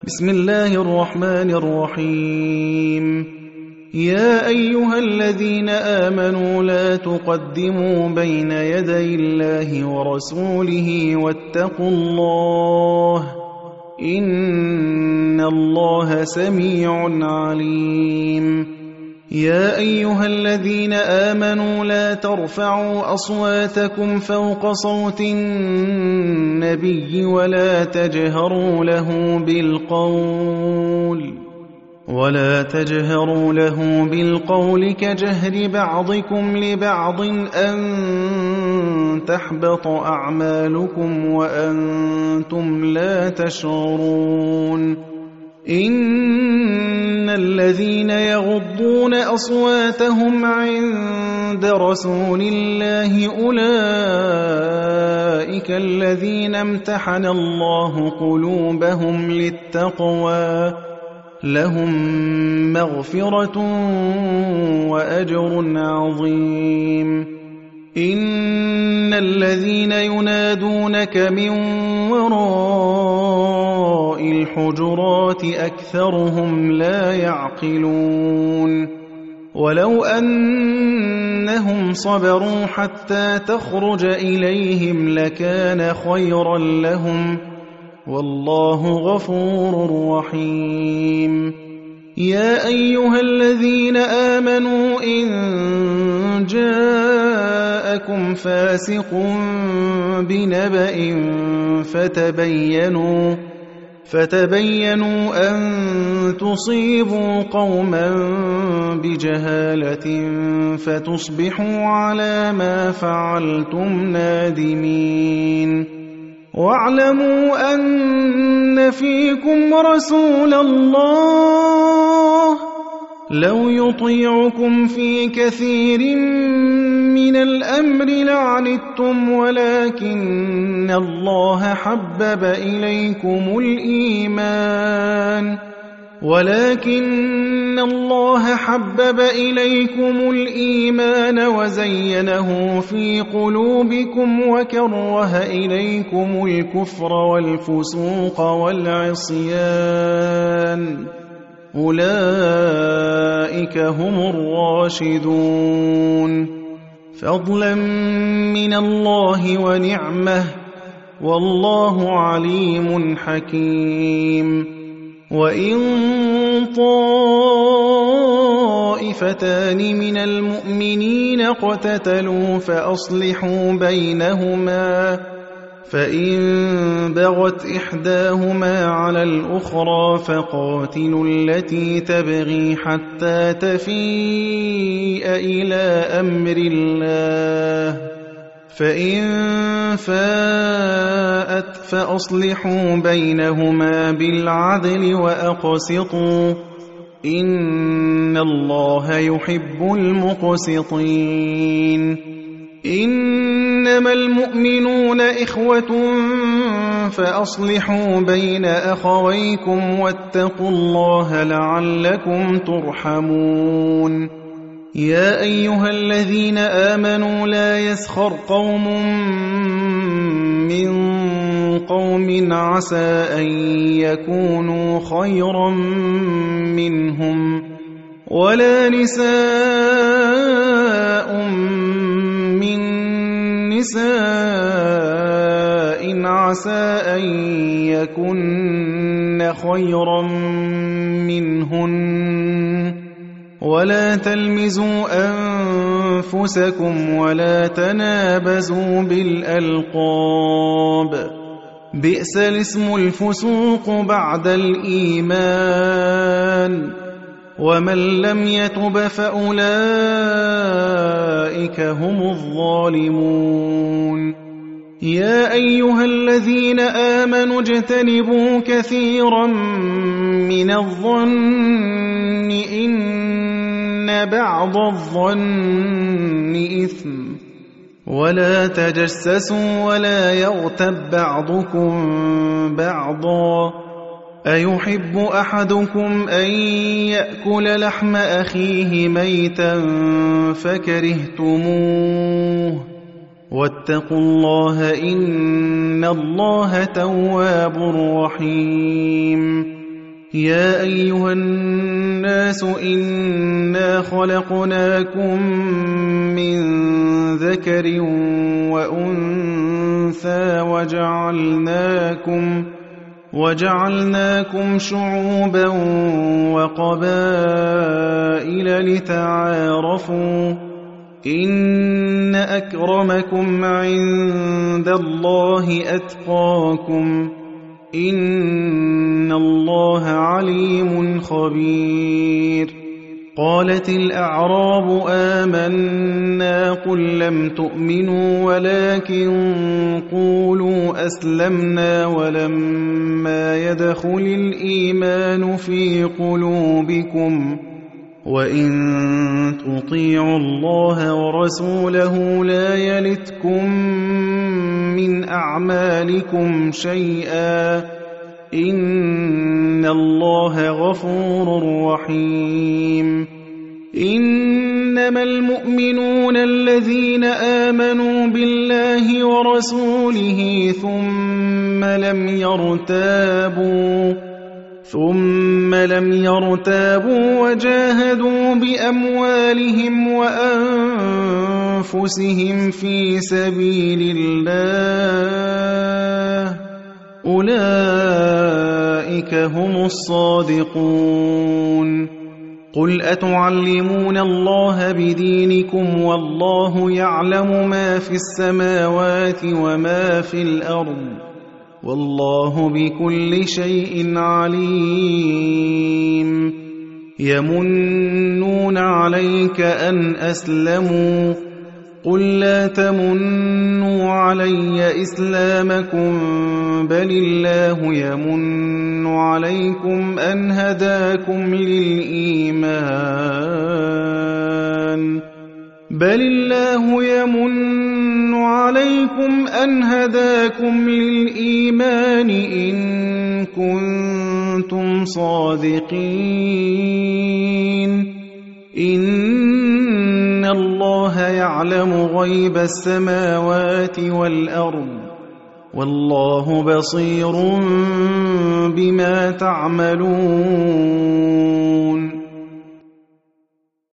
بسم الله الرحمن الرحيم. يا أيها الذين آمنوا لا تقدموا بين يدي الله ورسوله واتقوا الله إن الله سميع عليم. يا أيها الذين آمنوا لا ترفعوا أصواتكم فوق صوت النبي ولا تجهروا له بالقول كجهر بعضكم لبعض أن تحبط أعمالكم وأنتم لا تشعرون. إن الذين يغضون أصواتهم عند رسول الله أولئك الذين امتحن الله قلوبهم للتقوى لهم مغفرة وأجر عظيم. إن الذين ينادونك من وراء الحجرات أكثرهم لا يعقلون. ولو أنهم صبروا حتى تخرج إليهم لكان خيرا لهم والله غفور رحيم. يا أيها الذين آمنوا إن جاءكم فاسق بنبأ فتبينوا أن تصيبوا قوما بجهالة فتصبحوا على ما فعلتم نادمين. واعلموا أن فيكم رسول الله لو يطيعكم في كثير من الأمر لعنتم ولكن الله حبب إليكم الإيمان وزينه في قلوبكم وكره إليكم الكفر والفسوق والعصيان أولئك هم الراشدون فضلا من الله ونعمه والله عليم حكيم. وإن طائفتان من المؤمنين اقتتلوا فأصلحوا بينهما فإن بغت إحداهما على الأخرى فقاتلوا التي تبغي حتى تفيء إلى أمر الله فإن فاءت فأصلحوا بينهما بالعدل وأقسطوا إن الله يحب المقسطين. إنما المؤمنون إخوة فأصلحوا بين أخويكم واتقوا الله لعلكم ترحمون. يا أيها الذين آمنوا لا يسخر قوم من قوم عسى أن يكونوا خيرا منهم ولا نساء من نساء عسى أن يكن خيرا منهن ولا تلمزوا أنفسكم ولا تنابزوا بالألقاب بئس الاسم الفسوق بعد الإيمان ومن لم يتب فأولئك هم الظالمون. يا أيها الذين آمنوا اجتنبوا كثيرا من الظن إن بعض الظن إثم ولا تجسسوا ولا يغتب بعضكم بعضا أيحب أحدكم أن يأكل لحم أخيه ميتا فكرهتموه واتقوا الله إن الله تواب رحيم. يا أيها الناس إنا خلقناكم من ذكر وأنثى وجعلناكم شعوبا وقبائل لتعارفوا إن أكرمكم عند الله أتقاكم إن الله عليم خبير. قالت الأعراب آمنا قل لم تؤمنوا ولكن قولوا أسلمنا ولما يدخل الإيمان في قلوبكم وإن تطيعوا الله ورسوله لا يلتكم من أعمالكم شيئا إن الله غفور رحيم. إنما المؤمنون الذين آمنوا بالله ورسوله ثم لم يرتابوا وجاهدوا بأموالهم وأنفسهم في سبيل الله أولئك هم الصادقون. قل أتعلمون الله بدينكم والله يعلم ما في السماوات وما في الأرض والله بكل شيء عليم. يمنون عليك أن أسلموا قل لا تمنوا علي إسلامكم بل الله يمن عليكم أن هداكم للإيمان إن كنتم صادقين. إن الله يعلم غيب السماوات والأرض والله بصير بما تعملون.